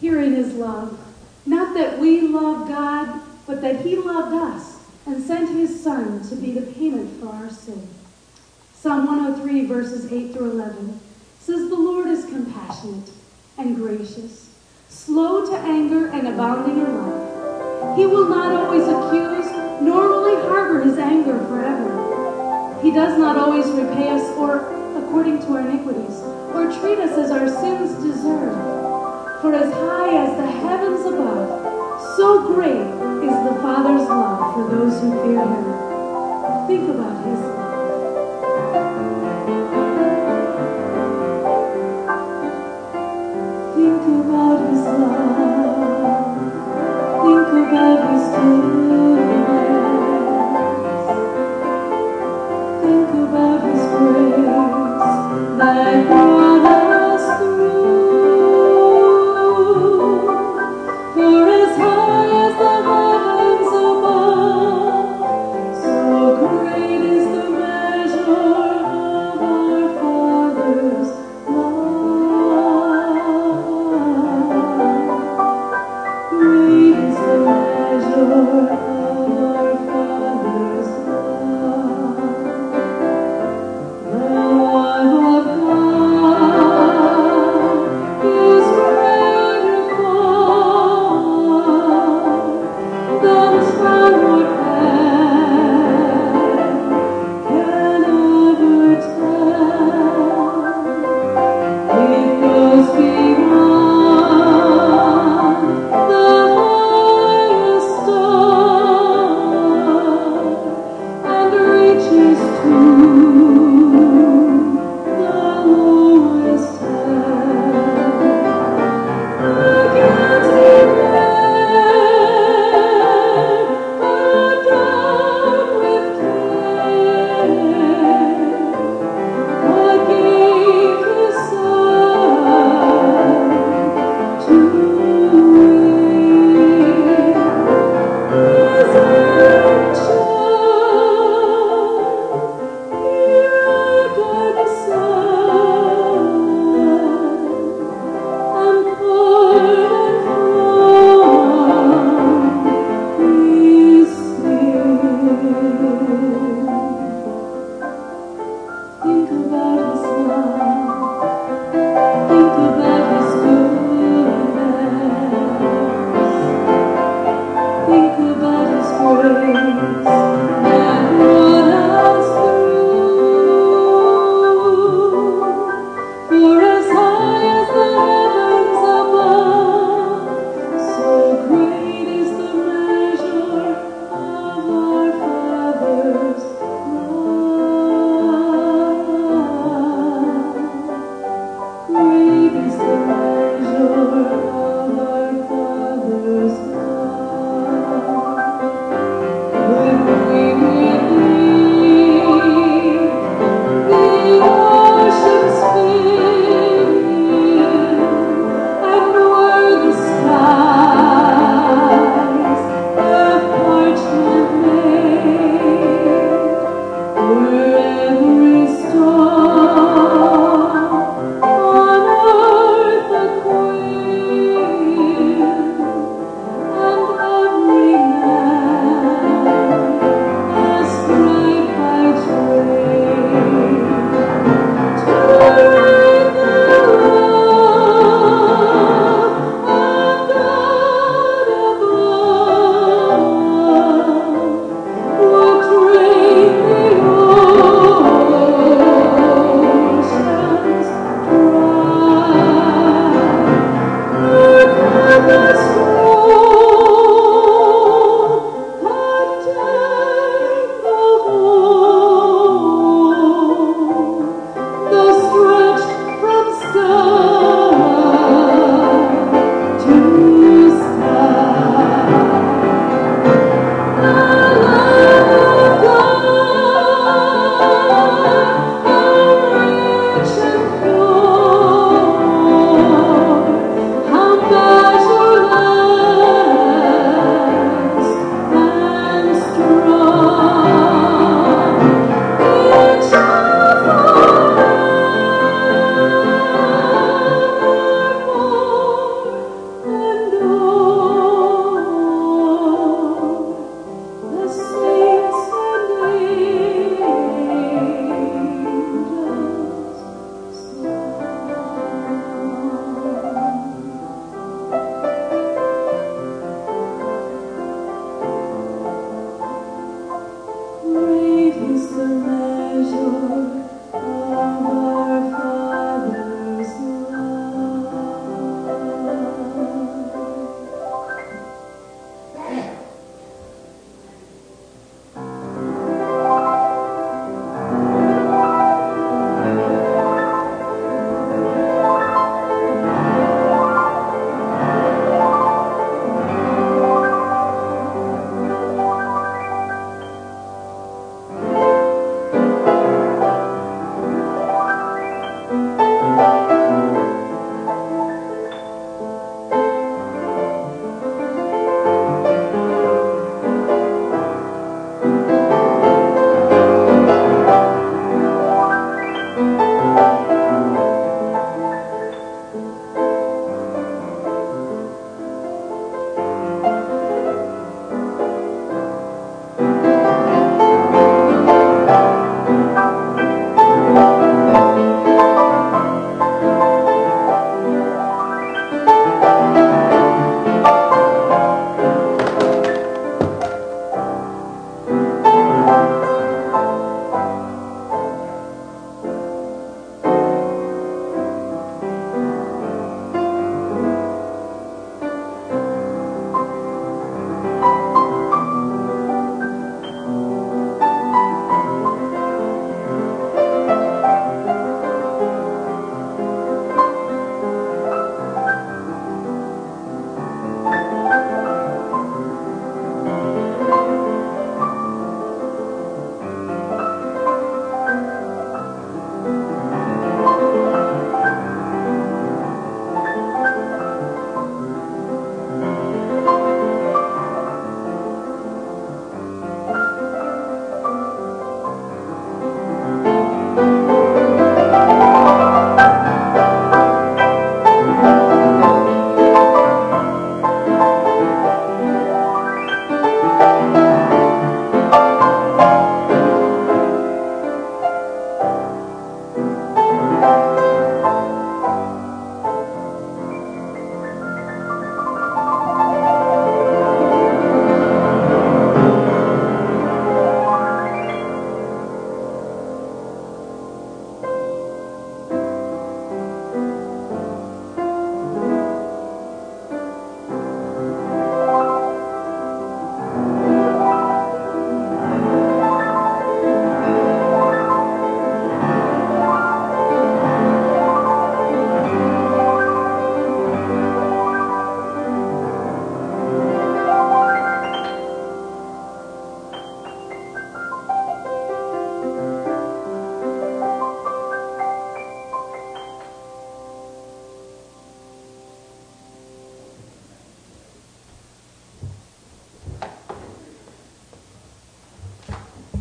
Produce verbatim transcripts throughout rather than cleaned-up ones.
Herein is love, not that we love God, but that he loved us and sent his Son to be the payment for our sin. Psalm one oh three, verses eight through eleven says, "The Lord is compassionate and gracious, slow to anger and abounding in love. He will not always accuse, nor will he harbor his anger forever. He does not always repay us or according to our iniquities, or treat us as our sins deserve. For as high as the heavens above, so great is the Father's love for those who fear him." Think about his love. Think about his love. Think about his goodness. Think about his grace that brought us through. For as high as the heavens above, so great is the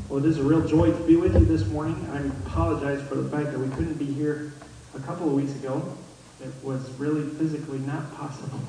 Well, it is a real joy to be with you this morning. I apologize for the fact that we couldn't be here a couple of weeks ago. It was really physically not possible.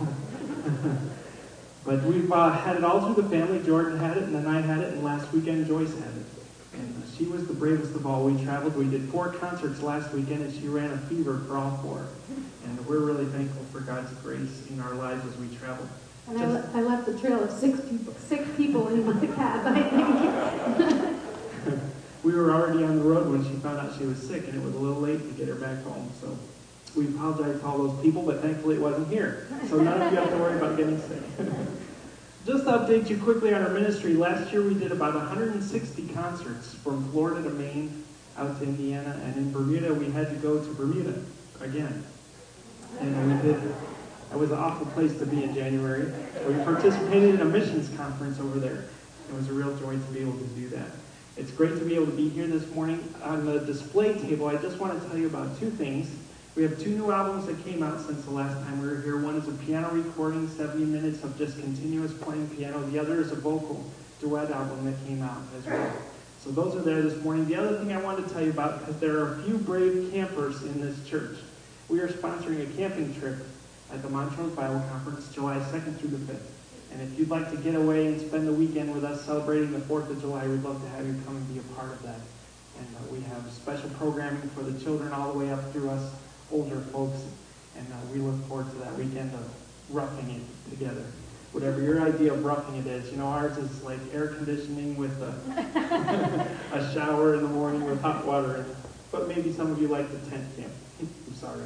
But we've uh, had it all through the family. Jordan had it, and then I had it, and last weekend Joyce had it. And she was the bravest of all. We traveled. We did four concerts last weekend, and she ran a fever for all four. And we're really thankful for God's grace in our lives as we travel. And I, le- I left a trail of six people, six people in my cab, I think. We were already on the road when she found out she was sick, and it was a little late to get her back home. So we apologize to all those people, but thankfully it wasn't here. So none of you have to worry about getting sick. Just to update you quickly on our ministry, last year we did about one hundred sixty concerts from Florida to Maine, out to Indiana, and in Bermuda we had to go to Bermuda again. And we did, it was an awful place to be in January. We participated in a missions conference over there. It was a real joy to be able to do that. It's great to be able to be here this morning. On the display table, I just want to tell you about two things. We have two new albums that came out since the last time we were here. One is a piano recording, seventy minutes of just continuous playing piano. The other is a vocal duet album that came out as well. So those are there this morning. The other thing I wanted to tell you about, because there are a few brave campers in this church. We are sponsoring a camping trip at the Montrose Bible Conference, July second through the fifth. And if you'd like to get away and spend the weekend with us celebrating the fourth of July, we'd love to have you come and be a part of that. And uh, we have special programming for the children all the way up through us older folks. And uh, we look forward to that weekend of roughing it together. Whatever your idea of roughing it is. You know, ours is like air conditioning with a, a shower in the morning with hot water in it. But maybe some of you like the tent camp. I'm sorry.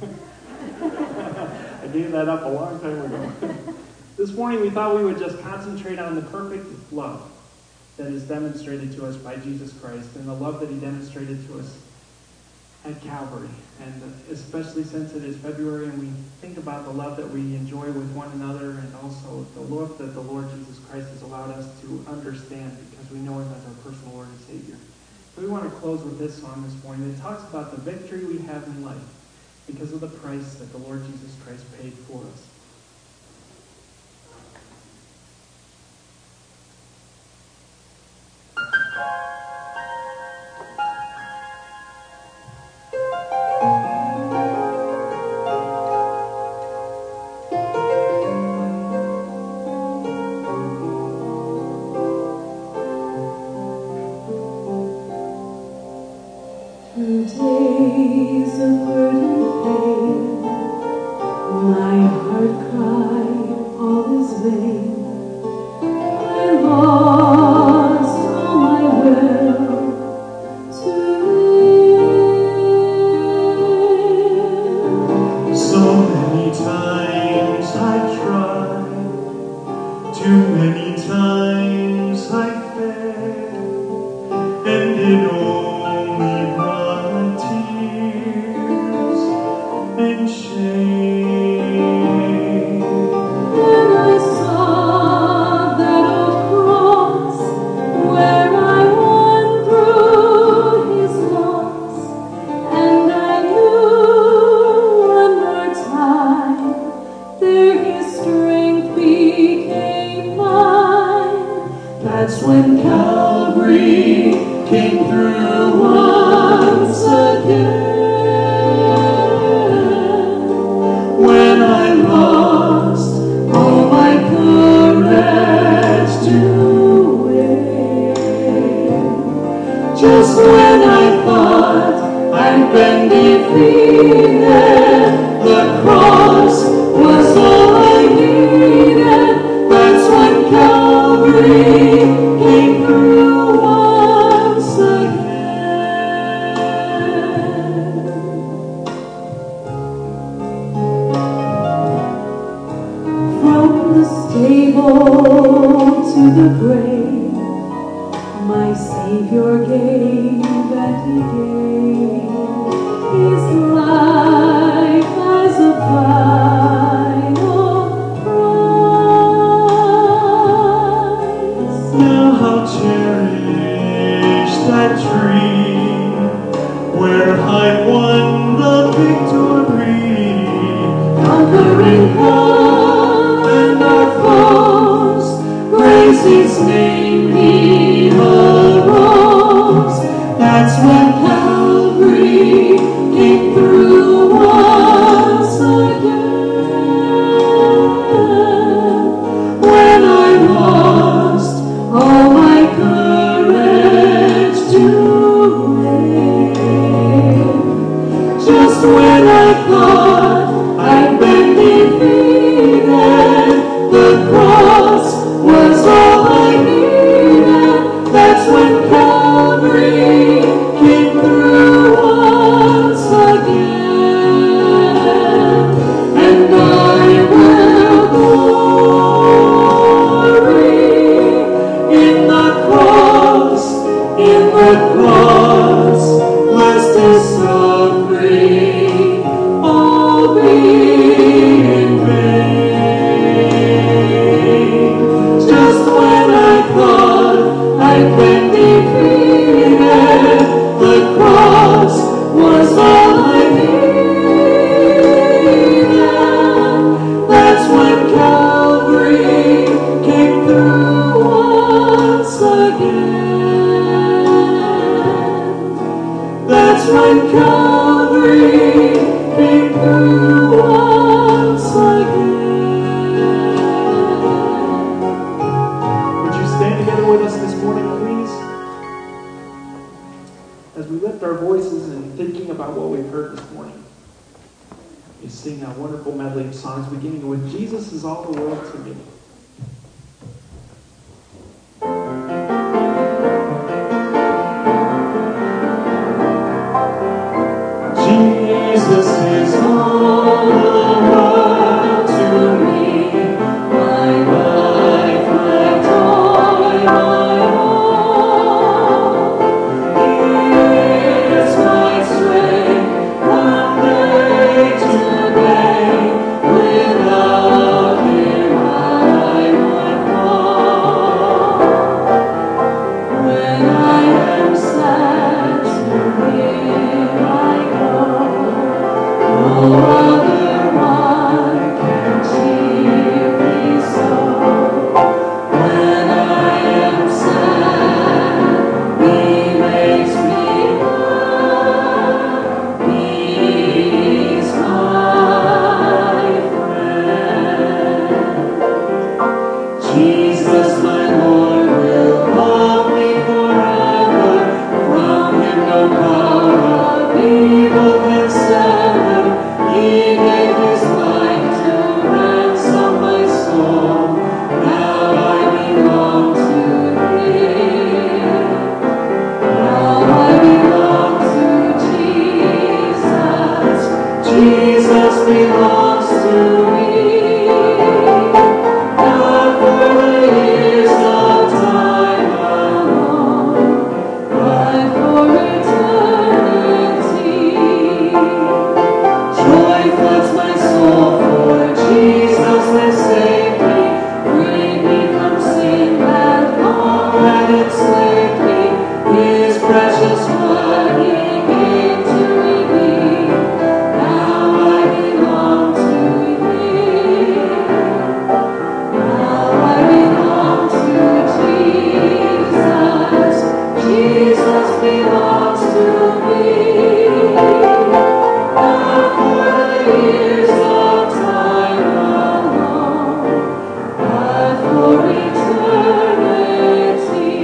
I gave that up a long time ago. This morning we thought we would just concentrate on the perfect love that is demonstrated to us by Jesus Christ and the love that he demonstrated to us at Calvary. And especially since it is February and we think about the love that we enjoy with one another and also the love that the Lord Jesus Christ has allowed us to understand because we know him as our personal Lord and Savior. So we want to close with this song this morning. It talks about the victory we have in life because of the price that the Lord Jesus Christ paid for us. Days of burden and pain, my heart cried, all is vain. I lost all my will to live. So many times I tried, too many times I failed, and it only brought tears and shame. Then I saw that old cross where I won through his loss, and I knew one more time there his strength became mine. That's when Calvary came through once again. When I lost all my courage to win, just when I thought I'd been defeated, the cross was all I needed. That's when Calvary came through once again. From the stable to the grave, my Savior gave and he gave his life as a final price. Now how cherish that tree where I won the victory, Conquering God and our foes, praise his name he arose. again. That's when Calvary came through once again. Would you stand together with us this morning, please? As we lift our voices and thinking about what we've heard this morning, we sing a wonderful medley of songs beginning with Jesus is all the world to me. Jesus is all the world to me, my life, my joy, my all. He is my strength from day to day. Without Him I would fall. When I am sad, to Him I go. No other one can cheer me so. When I am sad, He makes me glad. He's my friend. Jesus, my Lord, will love me forever. From Him no power of evil can sever. He gave His life to ransom my soul. Now I belong to Him. Now I belong to Jesus. Jesus belongs to me. Not for the years of time alone, but for eternity. Joy floods my soul, for Jesus has saved me. Freed me from sin that long had enslaved me. His precious blood He gave to redeem. Now I belong to Him. Now I belong to Jesus. Jesus belongs to me. Not for the years of time alone, but for eternity.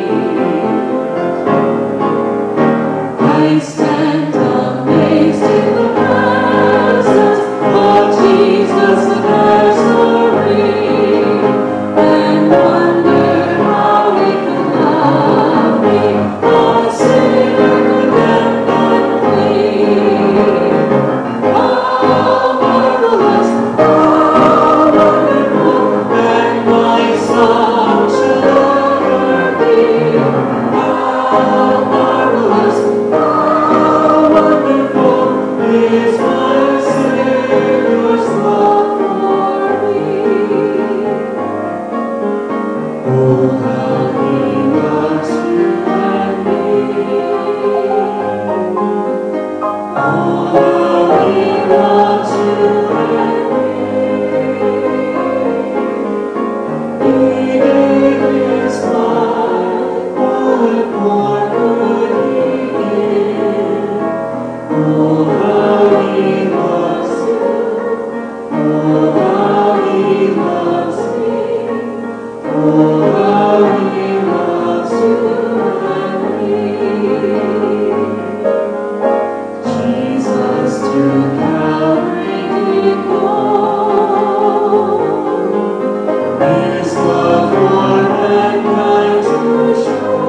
I stand amazed in the presence of Jesus the Nazarene, and wonder how He could love me, a sinner condemned unclean. How marvelous, how wonderful, that my song should ever be. How marvelous, how wonderful is my Savior's love for me. Oh, how He loves you and me. Oh, how He loves you and me. He gave His life, what more could He give? Oh, how He loves you. Oh, how He loves me. Oh, how He loves you and me. Jesus to Calvary did go. His love for mankind to show.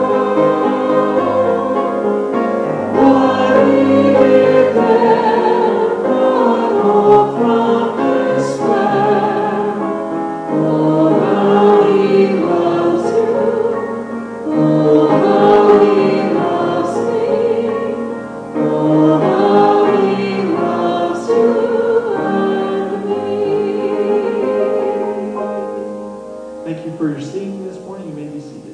What He did there brought hope from despair. Oh, how He loves you. Oh, how He loves me. Oh, how He loves you and me. Thank you for your singing this morning. You may be seated.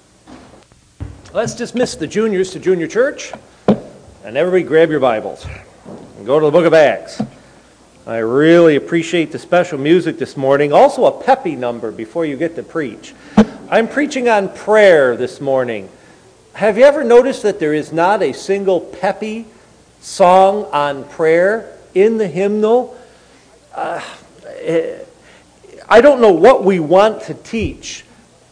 Let's dismiss the juniors to junior church, and everybody grab your Bibles. and go to the book of Acts. I really appreciate the special music this morning. Also a peppy number before you get to preach. I'm preaching on prayer this morning. Have you ever noticed that there is not a single peppy song on prayer in the hymnal? Uh, I don't know what we want to teach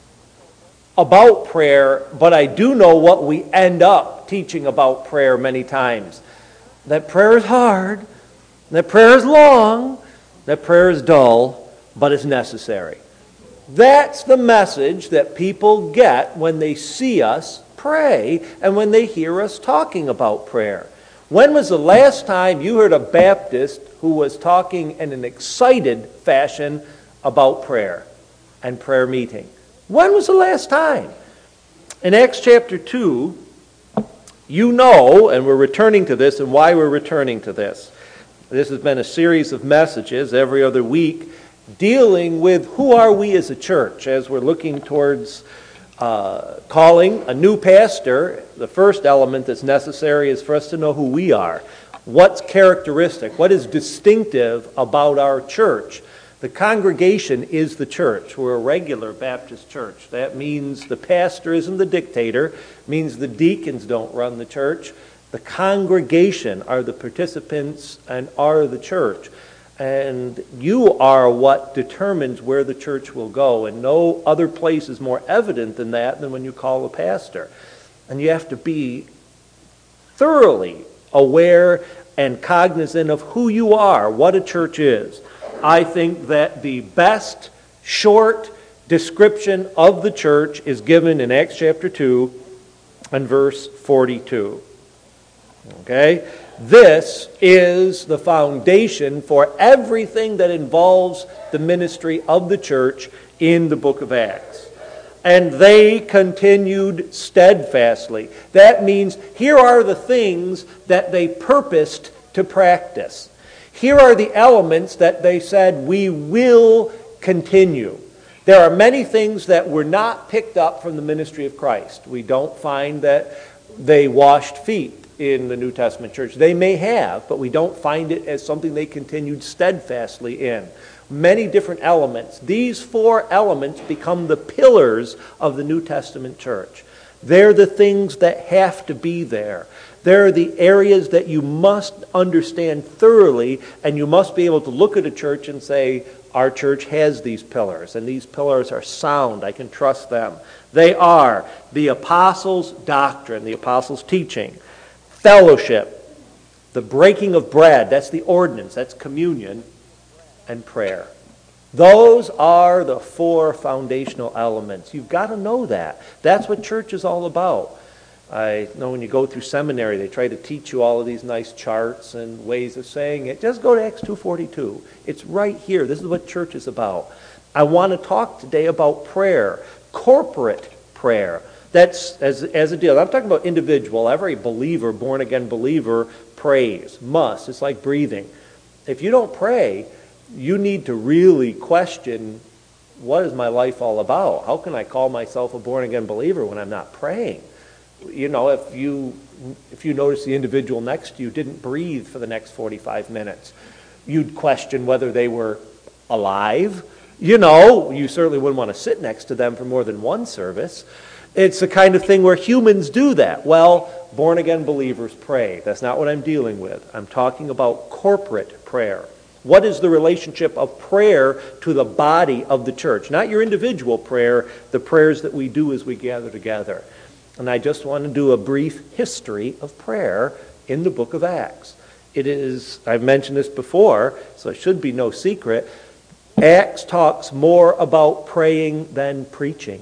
about prayer, but I do know what we end up teaching about prayer many times. That prayer is hard, that prayer is long, that prayer is dull, but it's necessary. That's the message that people get when they see us pray and when they hear us talking about prayer. When was the last time you heard a Baptist who was talking in an excited fashion about prayer and prayer meeting? When was the last time? In Acts chapter two, you know, and we're returning to this and why we're returning to this. This has been a series of messages every other week dealing with who are we as a church as we're looking towards uh, calling a new pastor. The first element that's necessary is for us to know who we are. What's characteristic? What is distinctive about our church? The congregation is the church. We're a regular Baptist church. That means the pastor isn't the dictator, means the deacons don't run the church. The congregation are the participants and are the church. And you are what determines where the church will go. And no other place is more evident than that than when you call a pastor. And you have to be thoroughly aware and cognizant of who you are, what a church is. I think that the best short description of the church is given in Acts chapter two and verse forty-two. Okay? This is the foundation for everything that involves the ministry of the church in the book of Acts. And they continued steadfastly. That means here are the things that they purposed to practice. Here are the elements that they said, we will continue. There are many things that were not picked up from the ministry of Christ. We don't find that they washed feet in the New Testament church. They may have, but we don't find it as something they continued steadfastly in. Many different elements. These four elements become the pillars of the New Testament church. They're the things that have to be there. They're the areas that you must understand thoroughly, and you must be able to look at a church and say, our church has these pillars, and these pillars are sound. I can trust them. They are the apostles' doctrine, the apostles' teaching, fellowship, the breaking of bread, that's the ordinance, that's communion, and prayer. Those are the four foundational elements. You've got to know that. That's what church is all about. I know when you go through seminary, they try to teach you all of these nice charts and ways of saying it. Just go to Acts two forty-two. It's right here. This is what church is about. I want to talk today about prayer, corporate prayer. That's as, as a deal. I'm talking about individual. Every believer, born-again believer, prays, must. It's like breathing. If you don't pray, you need to really question, what is my life all about? How can I call myself a born-again believer when I'm not praying? You know, if you if you notice the individual next to you didn't breathe for the next forty-five minutes, you'd question whether they were alive. You know, you certainly wouldn't want to sit next to them for more than one service. It's the kind of thing where humans do that. Well, born-again believers pray. That's not what I'm dealing with. I'm talking about corporate prayer. What is the relationship of prayer to the body of the church? Not your individual prayer, the prayers that we do as we gather together. And I just want to do a brief history of prayer in the book of Acts. It is, I've mentioned this before, so it should be no secret, Acts talks more about praying than preaching.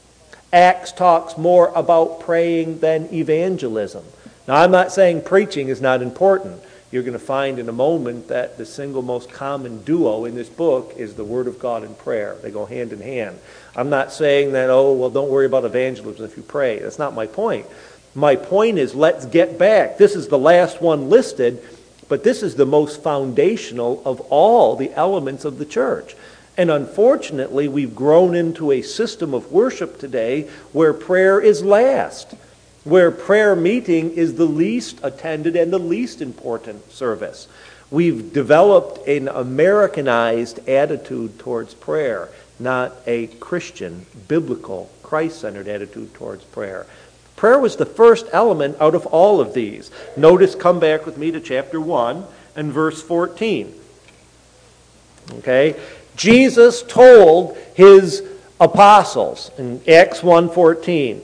Acts talks more about praying than evangelism. Now, I'm not saying preaching is not important. You're going to find in a moment that the single most common duo in this book is the Word of God and prayer. They go hand in hand. I'm not saying that, oh, well, don't worry about evangelism if you pray. That's not my point. My point is, let's get back. This is the last one listed, but this is the most foundational of all the elements of the church. And unfortunately, we've grown into a system of worship today where prayer is last. where prayer meeting is the least attended and the least important service. We've developed an Americanized attitude towards prayer, not a Christian, biblical, Christ-centered attitude towards prayer. Prayer was the first element out of all of these. Notice, come back with me to chapter one and verse fourteen. Okay? Jesus told his apostles in Acts one fourteen,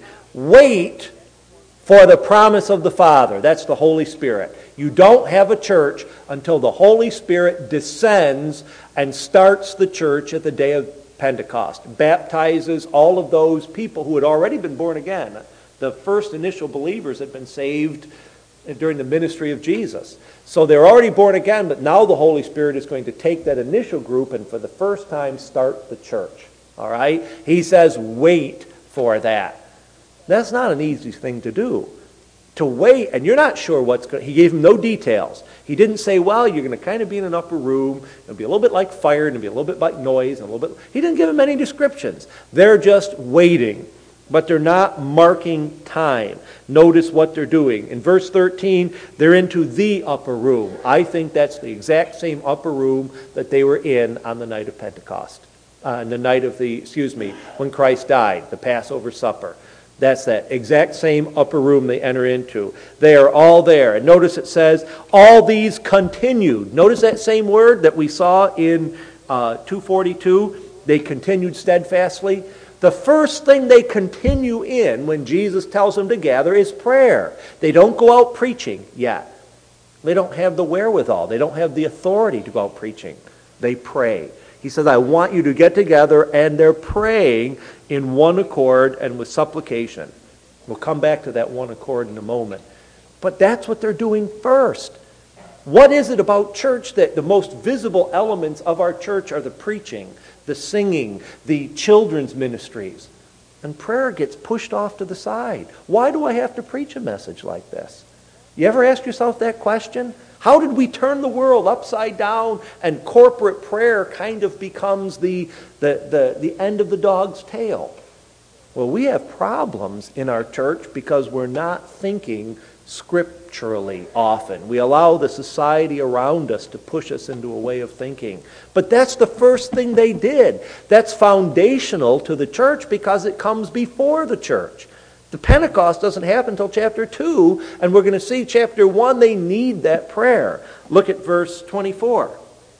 wait for the promise of the Father. That's the Holy Spirit. You don't have a church until the Holy Spirit descends and starts the church at the day of Pentecost. Baptizes all of those people who had already been born again. The first initial believers had been saved during the ministry of Jesus. So they're already born again, but now the Holy Spirit is going to take that initial group and for the first time start the church. All right? He says, wait for that. That's not an easy thing to do. To wait, and you're not sure what's going to... He gave them no details. He didn't say, well, you're going to kind of be in an upper room. It'll be a little bit like fire, and it'll be a little bit like noise, and a little bit... He didn't give them any descriptions. They're just waiting, but they're not marking time. Notice what they're doing. In verse thirteen, they're into the upper room. I think that's the exact same upper room that they were in on the night of Pentecost. Uh, on the night of the, excuse me, when Christ died, the Passover supper. That's that exact same upper room they enter into. They are all there. And notice it says, all these continued. Notice that same word that we saw in uh, two forty-two. They continued steadfastly. The first thing they continue in when Jesus tells them to gather is prayer. They don't go out preaching yet. They don't have the wherewithal. They don't have the authority to go out preaching. They pray. He says, I want you to get together, and they're praying in one accord and with supplication. We'll come back to that one accord in a moment. But that's what they're doing first. What is it about church that the most visible elements of our church are the preaching, the singing, the children's ministries? And prayer gets pushed off to the side. Why do I have to preach a message like this? You ever ask yourself that question? How did we turn the world upside down and corporate prayer kind of becomes the, the, the, the end of the dog's tail? Well, we have problems in our church because we're not thinking scripturally often. We allow the society around us to push us into a way of thinking. But that's the first thing they did. That's foundational to the church because it comes before the church. The Pentecost doesn't happen until chapter two, and we're going to see chapter one, they need that prayer. Look at verse twenty-four.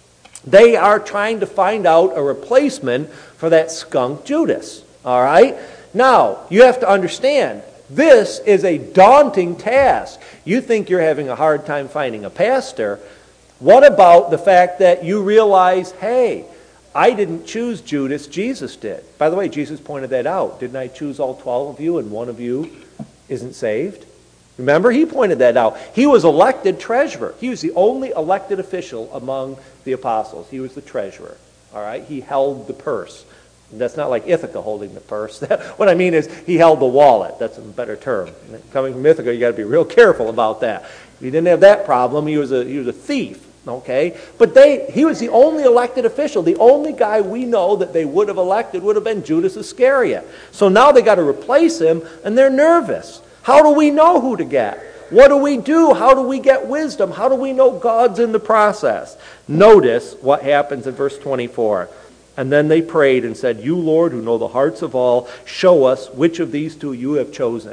They are trying to find out a replacement for that skunk Judas. All right? Now, you have to understand, this is a daunting task. You think you're having a hard time finding a pastor. What about the fact that you realize, hey, I didn't choose Judas, Jesus did. By the way, Jesus pointed that out. Didn't I choose all twelve of you and one of you isn't saved? Remember, he pointed that out. He was elected treasurer. He was the only elected official among the apostles. He was the treasurer. All right? He held the purse. That's not like Ithaca holding the purse. What I mean is he held the wallet. That's a better term. Coming from Ithaca, you got to be real careful about that. He didn't have that problem. He was a he was a thief. Okay, but they he was the only elected official. The only guy we know that they would have elected would have been Judas Iscariot. So now they got to replace him, and they're nervous. How do we know who to get? What do we do? How do we get wisdom? How do we know God's in the process? Notice what happens in verse twenty-four. And then they prayed and said, you, Lord, who know the hearts of all, show us which of these two you have chosen.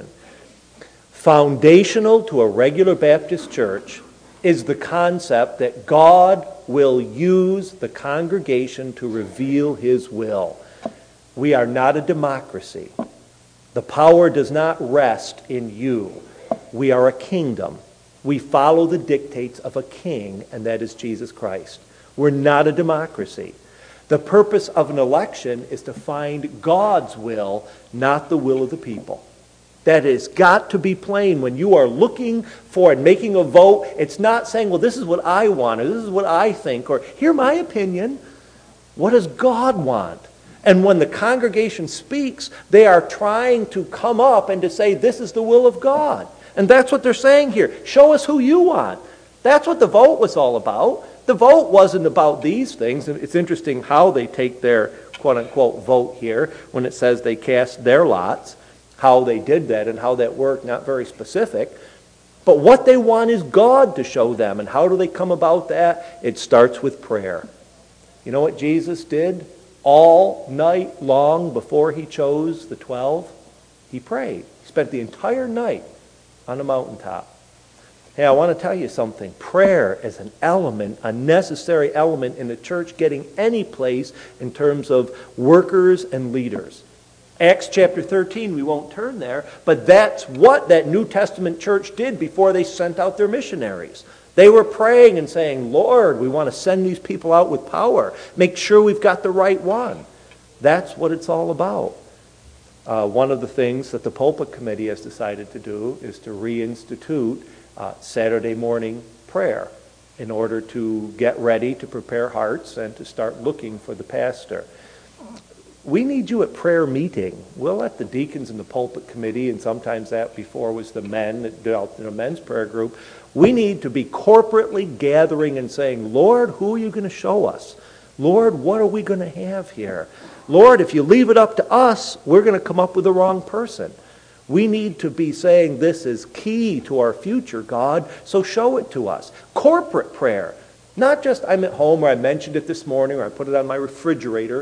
Foundational to a regular Baptist church is the concept that God will use the congregation to reveal His will. We are not a democracy. The power does not rest in you. We are a kingdom. We follow the dictates of a king, and that is Jesus Christ. We're not a democracy. The purpose of an election is to find God's will, not the will of the people. That has got to be plain. When you are looking for and making a vote, it's not saying, well, this is what I want, or this is what I think, or hear my opinion. What does God want? And when the congregation speaks, they are trying to come up and to say, this is the will of God. And that's what they're saying here. Show us who you want. That's what the vote was all about. The vote wasn't about these things. It's interesting how they take their quote-unquote vote here when it says they cast their lots. How they did that and how that worked, not very specific. But what they want is God to show them. And how do they come about that? It starts with prayer. You know what Jesus did all night long before he chose the twelve? He prayed. He spent the entire night on a mountaintop. Hey, I want to tell you something. Prayer is an element, a necessary element in the church getting any place in terms of workers and leaders. Acts chapter thirteen, we won't turn there, but that's what that New Testament church did before they sent out their missionaries. They were praying and saying, Lord, we want to send these people out with power. Make sure we've got the right one. That's what it's all about. Uh, one of the things that the pulpit committee has decided to do is to reinstitute uh, Saturday morning prayer in order to get ready to prepare hearts and to start looking for the pastor. We need you at prayer meeting. We'll let the deacons in the pulpit committee, and sometimes that before was the men that dealt in a men's prayer group. We need to be corporately gathering and saying, Lord, who are you going to show us? Lord, what are we going to have here? Lord, if you leave it up to us, we're going to come up with the wrong person. We need to be saying this is key to our future, God, so show it to us. Corporate prayer. Not just I'm at home or I mentioned it this morning or I put it on my refrigerator.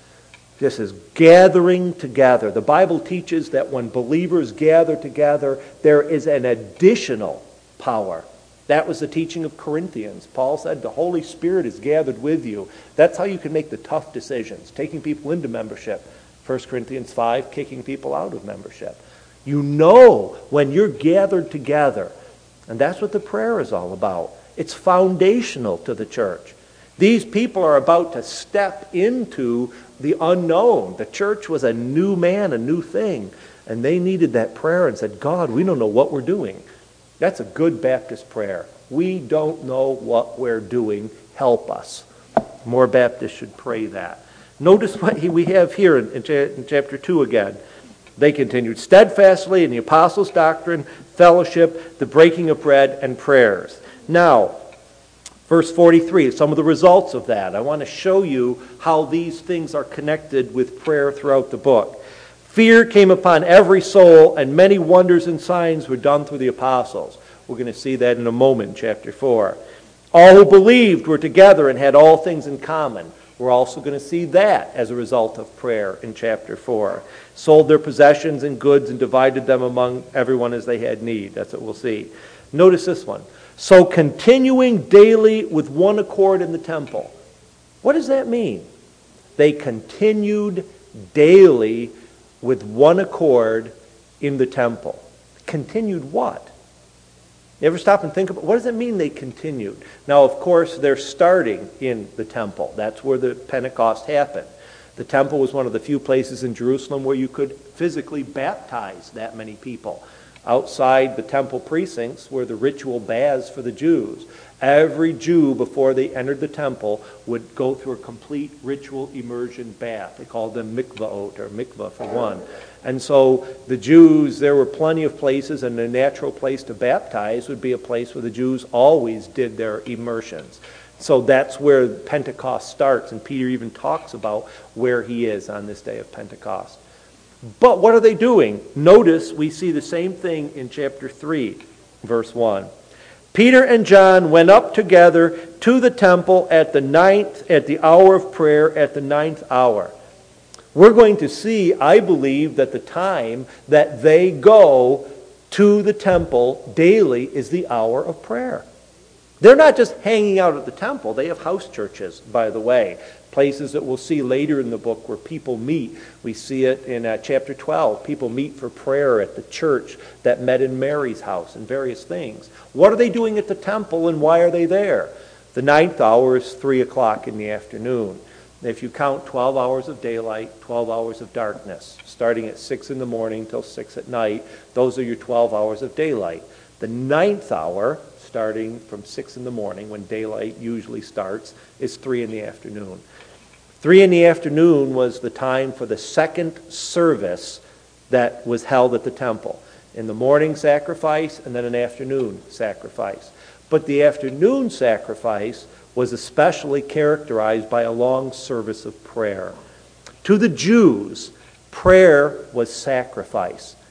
This is gathering together. The Bible teaches that when believers gather together, there is an additional power. That was the teaching of Corinthians. Paul said the Holy Spirit is gathered with you. That's how you can make the tough decisions. Taking people into membership. First Corinthians five, kicking people out of membership. You know when you're gathered together. And that's what the prayer is all about. It's foundational to the church. These people are about to step into the unknown. The church was a new man, a new thing. And they needed that prayer and said, God, we don't know what we're doing. That's a good Baptist prayer. We don't know what we're doing. Help us. More Baptists should pray that. Notice what we have here in, in chapter two again. They continued steadfastly in the apostles' doctrine, fellowship, the breaking of bread, and prayers. Now, verse forty-three, some of the results of that. I want to show you how these things are connected with prayer throughout the book. Fear came upon every soul, and many wonders and signs were done through the apostles. We're going to see that in a moment in chapter four. All who believed were together and had all things in common. We're also going to see that as a result of prayer in chapter four. Sold their possessions and goods and divided them among everyone as they had need. That's what we'll see. Notice this one. So continuing daily with one accord in the temple. What does that mean? They continued daily with one accord in the temple. Continued what? You ever stop and think about, what does it mean they continued? Now, of course, they're starting in the temple. That's where the Pentecost happened. The temple was one of the few places in Jerusalem where you could physically baptize that many people. Outside the temple precincts were the ritual baths for the Jews. Every Jew, before they entered the temple, would go through a complete ritual immersion bath. They called them mikvaot, or mikvah for one. And so the Jews, there were plenty of places, and the natural place to baptize would be a place where the Jews always did their immersions. So that's where Pentecost starts, and Peter even talks about where he is on this day of Pentecost. But what are they doing? Notice we see the same thing in chapter three, verse one. Peter and John went up together to the temple at the ninth, at the hour of prayer, at the ninth hour. We're going to see, I believe, that the time that they go to the temple daily is the hour of prayer. They're not just hanging out at the temple. They have house churches, by the way. Places that we'll see later in the book where people meet. We see it in uh, chapter twelve. People meet for prayer at the church that met in Mary's house and various things. What are they doing at the temple and why are they there? The ninth hour is three o'clock in the afternoon. If you count twelve hours of daylight, twelve hours of darkness, starting at six in the morning till six at night, those are your twelve hours of daylight. The ninth hour, starting from six in the morning, when daylight usually starts, is three in the afternoon. Three in the afternoon was the time for the second service that was held at the temple. In the morning sacrifice and then an afternoon sacrifice. But the afternoon sacrifice was especially characterized by a long service of prayer. To the Jews, prayer was sacrifice.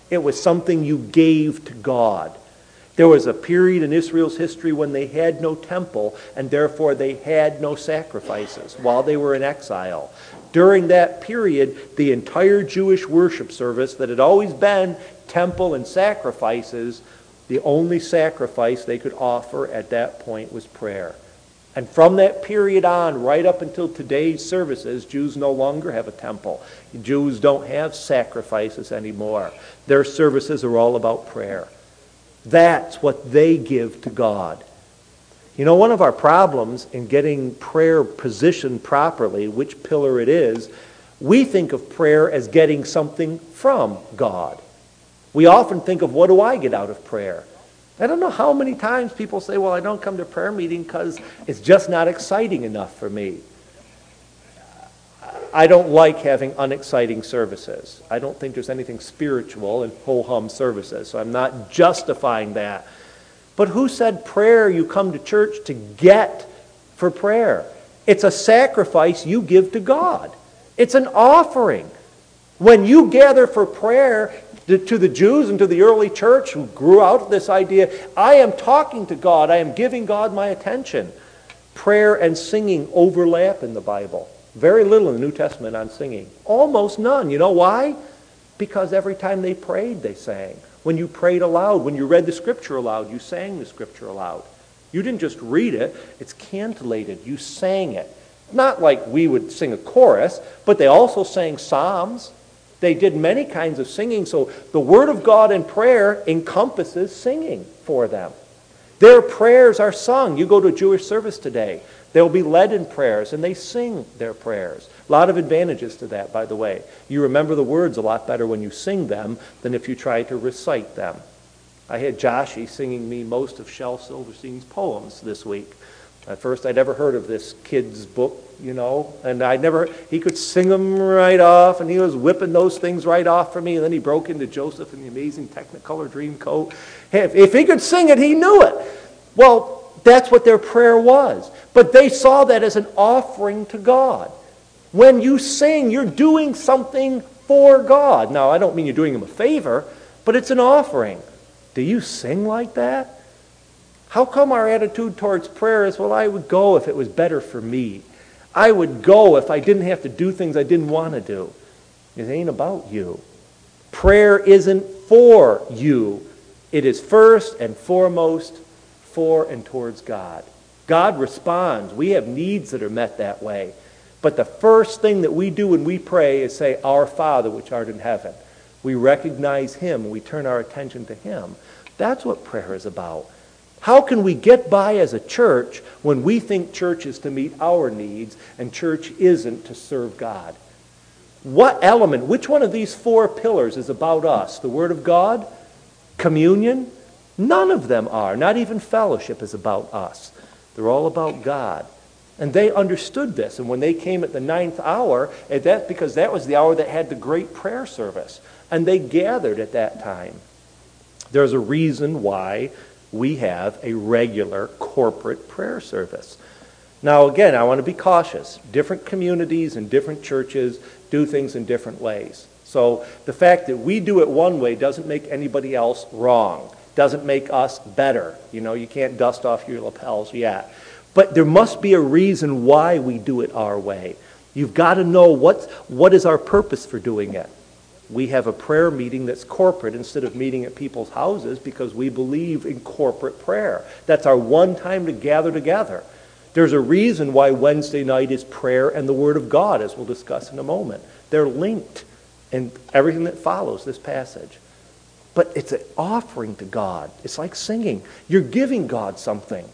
It was something you gave to God. There was a period in Israel's history when they had no temple, and therefore they had no sacrifices while they were in exile. During that period, the entire Jewish worship service that had always been temple and sacrifices, the only sacrifice they could offer at that point was prayer. And from that period on, right up until today's services, Jews no longer have a temple. Jews don't have sacrifices anymore. Their services are all about prayer. That's what they give to God. You know, one of our problems in getting prayer positioned properly, which pillar it is, we think of prayer as getting something from God. We often think of, what do I get out of prayer? I don't know how many times people say, well, I don't come to prayer meeting because it's just not exciting enough for me. I don't like having unexciting services. I don't think there's anything spiritual in ho-hum services, so I'm not justifying that. But who said prayer you come to church to get for prayer? It's a sacrifice you give to God. It's an offering. When you gather for prayer, to the Jews and to the early church who grew out of this idea, I am talking to God. I am giving God my attention. Prayer and singing overlap in the Bible. Very little in the New Testament on singing. Almost none. You know why? Because every time they prayed, they sang. When you prayed aloud, when you read the Scripture aloud, you sang the Scripture aloud. You didn't just read it. It's cantilated. You sang it. Not like we would sing a chorus, but they also sang psalms. They did many kinds of singing, so the Word of God in prayer encompasses singing for them. Their prayers are sung. You go to a Jewish service today, they'll be led in prayers, and they sing their prayers. A lot of advantages to that, by the way. You remember the words a lot better when you sing them than if you try to recite them. I had Joshie singing me most of Shel Silverstein's poems this week. At first, I'd never heard of this kid's book, you know, and I never, he could sing them right off, and he was whipping those things right off for me, and then he broke into Joseph and the Amazing Technicolor Dreamcoat. If, if he could sing it, he knew it. Well, that's what their prayer was. But they saw that as an offering to God. When you sing, you're doing something for God. Now, I don't mean you're doing him a favor, but it's an offering. Do you sing like that? How come our attitude towards prayer is, well, I would go if it was better for me. I would go if I didn't have to do things I didn't want to do. It ain't about you. Prayer isn't for you. It is first and foremost for and towards God. God responds. We have needs that are met that way. But the first thing that we do when we pray is say, Our Father which art in heaven. We recognize Him and we turn our attention to Him. That's what prayer is about. How can we get by as a church when we think church is to meet our needs and church isn't to serve God? What element, which one of these four pillars is about us? The Word of God? Communion? None of them are. Not even fellowship is about us. They're all about God. And they understood this. And when they came at the ninth hour, and that's because that was the hour that had the great prayer service. And they gathered at that time. There's a reason why we have a regular corporate prayer service. Now, again, I want to be cautious. Different communities and different churches do things in different ways. So the fact that we do it one way doesn't make anybody else wrong. Doesn't make us better. You know, you can't dust off your lapels yet. But there must be a reason why we do it our way. You've got to know what's, what is our purpose for doing it. We have a prayer meeting that's corporate instead of meeting at people's houses because we believe in corporate prayer. That's our one time to gather together. There's a reason why Wednesday night is prayer and the Word of God, as we'll discuss in a moment. They're linked in everything that follows this passage. But it's an offering to God. It's like singing. You're giving God something.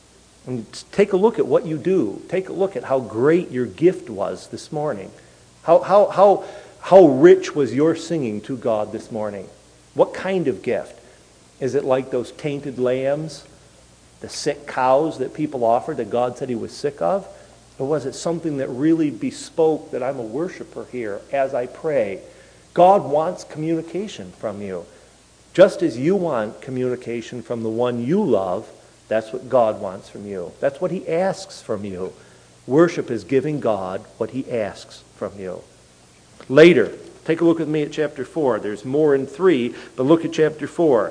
And take a look at what you do. Take a look at how great your gift was this morning. How how how how rich was your singing to God this morning? What kind of gift? Is it like those tainted lambs, the sick cows that people offered that God said He was sick of? Or was it something that really bespoke that I'm a worshiper here as I pray? God wants communication from you. Just as you want communication from the one you love, that's what God wants from you. That's what He asks from you. Worship is giving God what He asks from you. Later, Take a look with me at chapter four. There's more in three, but look at chapter four.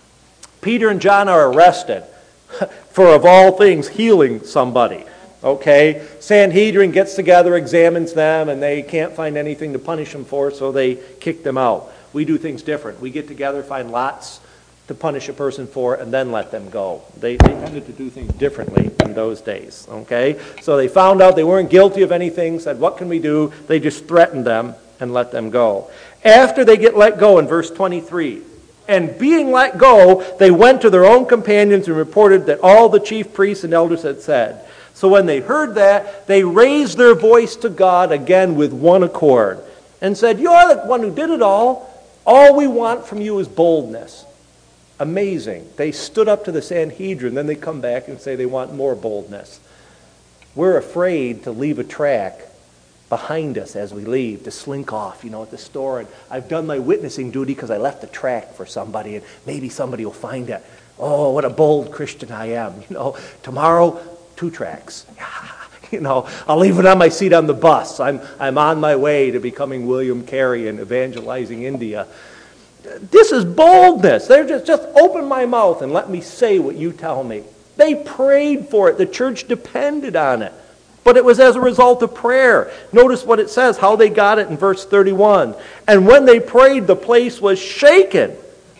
Peter and John are arrested for, of all things, healing somebody. Okay? Sanhedrin gets together, examines them, and they can't find anything to punish them for, so they kick them out. We do things different. We get together, find lots to punish a person for, and then let them go. They, they tended to do things differently in those days. Okay? So they found out they weren't guilty of anything, said, what can we do? They just threatened them and let them go. After they get let go in verse twenty-three, and being let go, they went to their own companions and reported that all the chief priests and elders had said. So when they heard that, they raised their voice to God again with one accord and said, you're the one who did it all. All we want from you is boldness. Amazing. They stood up to the Sanhedrin, then they come back and say they want more boldness. We're afraid to leave a track behind us as we leave, to slink off, you know, at the store. And I've done my witnessing duty because I left a track for somebody, and maybe somebody will find it. Oh, what a bold Christian I am. You know, tomorrow, two tracks. You know, I'll leave it on my seat on the bus. I'm, I'm on my way to becoming William Carey and evangelizing India. This is boldness. They're just, just open my mouth and let me say what you tell me. They prayed for it. The church depended on it. But it was as a result of prayer. Notice what it says, how they got it in verse thirty-one. And when they prayed, the place was shaken.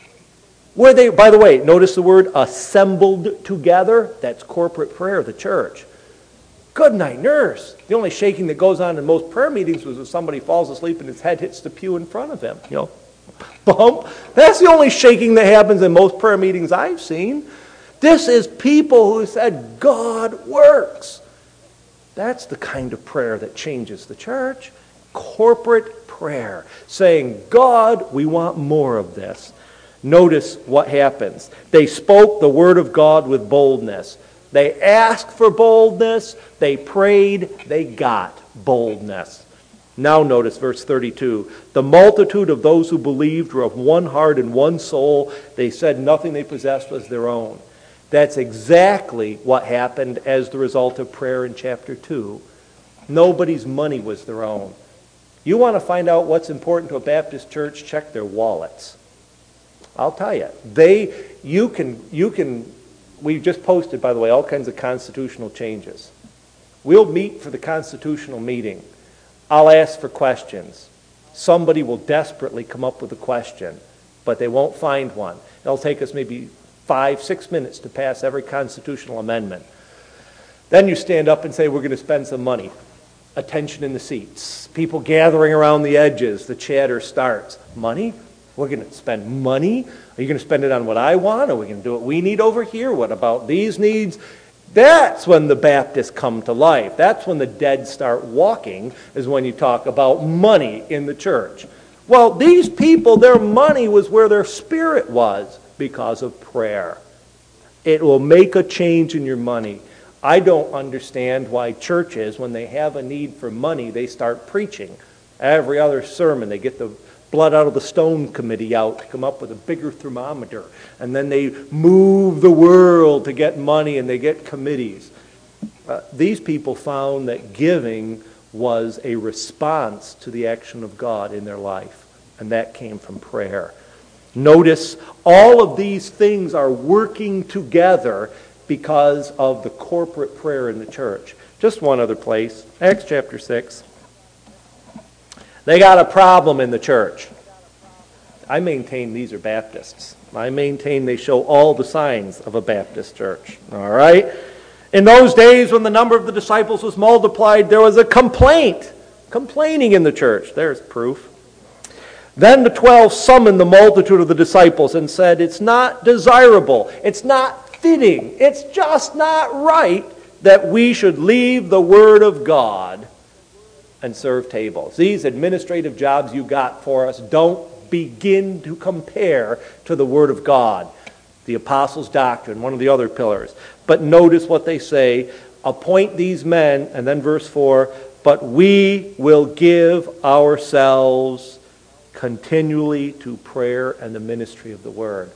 Where they, by the way, notice the word assembled together. That's corporate prayer, the church. Good night, nurse. The only shaking that goes on in most prayer meetings was if somebody falls asleep and his head hits the pew in front of him. You know, bump. That's the only shaking that happens in most prayer meetings I've seen. This is people who said, God works. That's the kind of prayer that changes the church. Corporate prayer. Saying, God, we want more of this. Notice what happens. They spoke the word of God with boldness. They asked for boldness. They prayed. They got boldness. Now notice verse thirty-two. The multitude of those who believed were of one heart and one soul. They said nothing they possessed was their own. That's exactly what happened as the result of prayer in chapter two. Nobody's money was their own. You want to find out what's important to a Baptist church? Check their wallets. I'll tell you. They, you can, you can, we've just posted, by the way, all kinds of constitutional changes. We'll meet for the constitutional meeting. I'll ask for questions. Somebody will desperately come up with a question, but they won't find one. It'll take us maybe five, six minutes to pass every constitutional amendment. Then you stand up and say, we're going to spend some money. Attention in the seats. People gathering around the edges. The chatter starts. Money? We're going to spend money? Are you going to spend it on what I want? Are we going to do what we need over here? What about these needs? That's when the Baptists come to life. That's when the dead start walking, is when you talk about money in the church. Well, these people, their money was where their spirit was. Because of prayer. It will make a change in your money. I don't understand why churches, when they have a need for money, they start preaching. Every other sermon, they get the blood out of the stone committee out to come up with a bigger thermometer. And then they move the world to get money and they get committees. Uh, these people found that giving was a response to the action of God in their life. And that came from prayer. Notice all of these things are working together because of the corporate prayer in the church. Just one other place, Acts chapter six. They got a problem in the church. I maintain these are Baptists. I maintain they show all the signs of a Baptist church. All right? In those days when the number of the disciples was multiplied, there was a complaint. Complaining in the church. There's proof. Then the twelve summoned the multitude of the disciples and said, it's not desirable, it's not fitting, it's just not right that we should leave the Word of God and serve tables. These administrative jobs you got for us don't begin to compare to the Word of God. The Apostles' Doctrine, one of the other pillars. But notice what they say, appoint these men, and then verse four, but we will give ourselves continually to prayer and the ministry of the Word.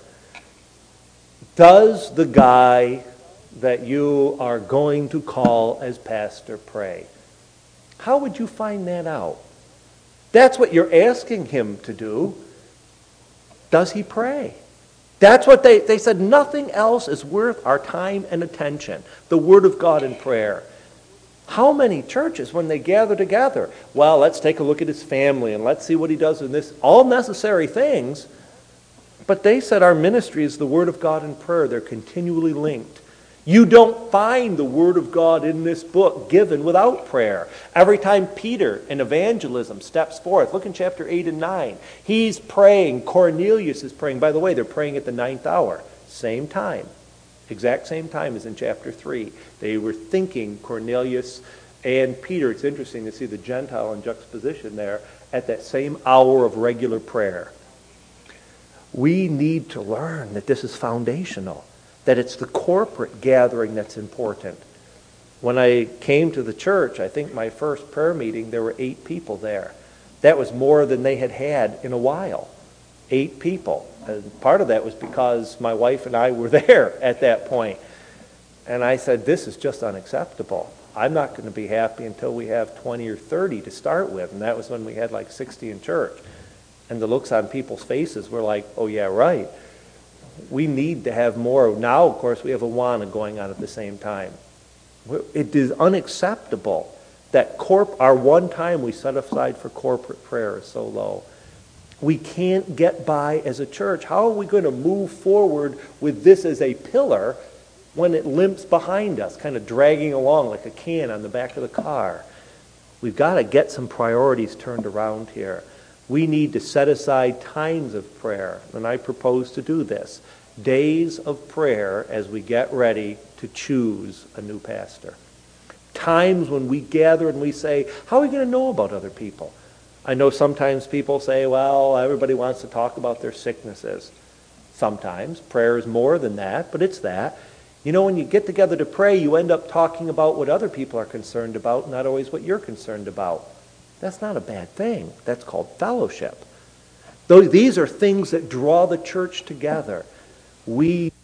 Does the guy that you are going to call as pastor pray? How would you find that out? That's what you're asking him to do. Does he pray? That's what they, they said, nothing else is worth our time and attention. The Word of God in prayer. How many churches, when they gather together, well, let's take a look at his family and let's see what he does in this, all necessary things. But they said our ministry is the Word of God in prayer. They're continually linked. You don't find the Word of God in this book given without prayer. Every time Peter in evangelism steps forth, look in chapter eight and nine, he's praying, Cornelius is praying. By the way, they're praying at the ninth hour, same time, exact same time as in chapter three. They were thinking, Cornelius and Peter, it's interesting to see the Gentile in juxtaposition there, at that same hour of regular prayer. We need to learn that this is foundational, that it's the corporate gathering that's important. When I came to the church, I think my first prayer meeting, there were eight people there. That was more than they had had in a while. Eight people. And part of that was because my wife and I were there at that point. And I said, this is just unacceptable. I'm not going to be happy until we have twenty or thirty to start with. And that was when we had like sixty in church. And the looks on people's faces were like, oh yeah, right. We need to have more. Now, of course, we have Awana going on at the same time. It is unacceptable that corp our one time we set aside for corporate prayer is so low. We can't get by as a church. How are we going to move forward with this as a pillar when it limps behind us, kind of dragging along like a can on the back of the car? We've got to get some priorities turned around here. We need to set aside times of prayer, and I propose to do this. Days of prayer as we get ready to choose a new pastor. Times when we gather and we say, how are we going to know about other people? I know sometimes people say, well, everybody wants to talk about their sicknesses. Sometimes. Prayer is more than that, but it's that. You know, when you get together to pray, you end up talking about what other people are concerned about, not always what you're concerned about. That's not a bad thing. That's called fellowship. Though these are things that draw the church together. We